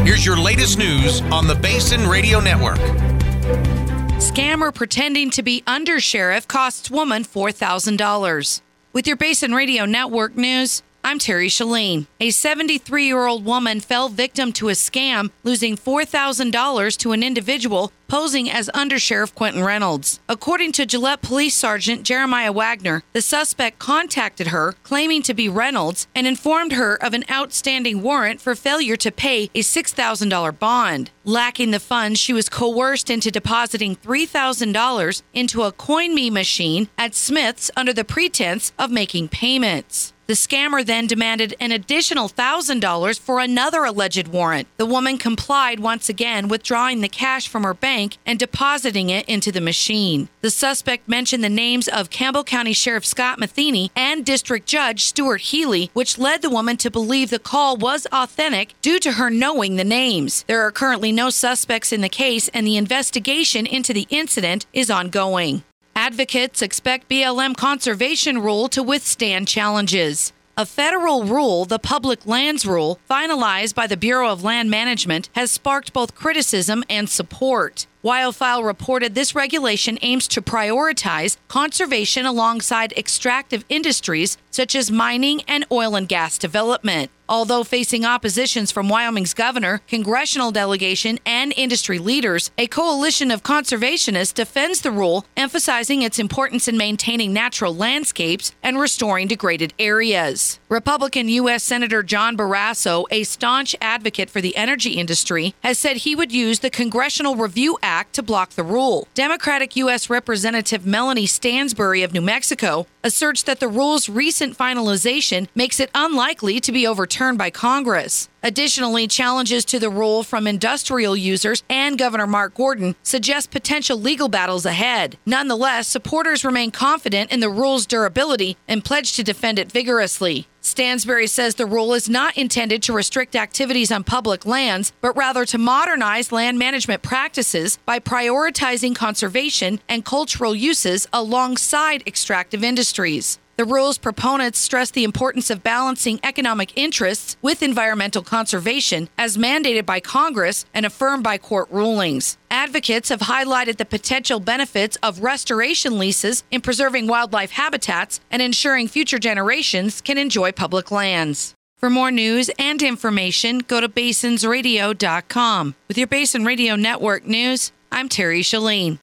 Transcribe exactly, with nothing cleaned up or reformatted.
Here's your latest news on the Basin Radio Network. Scammer pretending to be undersheriff costs woman four thousand dollars. With your Basin Radio Network news, I'm Terry Shalene. A seventy-three-year-old woman fell victim to a scam, losing four thousand dollars to an individual posing as Undersheriff Quentin Reynolds. According to Gillette Police Sergeant Jeremiah Wagner, the suspect contacted her, claiming to be Reynolds, and informed her of an outstanding warrant for failure to pay a six thousand dollars bond. Lacking the funds, she was coerced into depositing three thousand dollars into a CoinMe machine at Smith's under the pretense of making payments. The scammer then demanded an additional one thousand dollars for another alleged warrant. The woman complied once again, withdrawing the cash from her bank and depositing it into the machine. The suspect mentioned the names of Campbell County Sheriff Scott Matheny and District Judge Stuart Healy, which led the woman to believe the call was authentic due to her knowing the names. There are currently no suspects in the case, and the investigation into the incident is ongoing. Advocates expect B L M conservation rule to withstand challenges. A federal rule, the Public Lands Rule, finalized by the Bureau of Land Management, has sparked both criticism and support. Wildfile reported this regulation aims to prioritize conservation alongside extractive industries such as mining and oil and gas development. Although facing oppositions from Wyoming's governor, congressional delegation, and industry leaders, a coalition of conservationists defends the rule, emphasizing its importance in maintaining natural landscapes and restoring degraded areas. Republican U S Senator John Barrasso, a staunch advocate for the energy industry, has said he would use the Congressional Review Act to block the rule. Democratic U S Representative Melanie Stansbury of New Mexico asserts that the rule's recent finalization makes it unlikely to be overturned by Congress. Additionally, challenges to the rule from industrial users and Governor Mark Gordon suggest potential legal battles ahead. Nonetheless, supporters remain confident in the rule's durability and pledge to defend it vigorously. Stansbury says the rule is not intended to restrict activities on public lands, but rather to modernize land management practices by prioritizing conservation and cultural uses alongside extractive industries. The rule's proponents stress the importance of balancing economic interests with environmental conservation as mandated by Congress and affirmed by court rulings. Advocates have highlighted the potential benefits of restoration leases in preserving wildlife habitats and ensuring future generations can enjoy public lands. For more news and information, go to basins radio dot com. With your Basin Radio Network news, I'm Terry Shalene.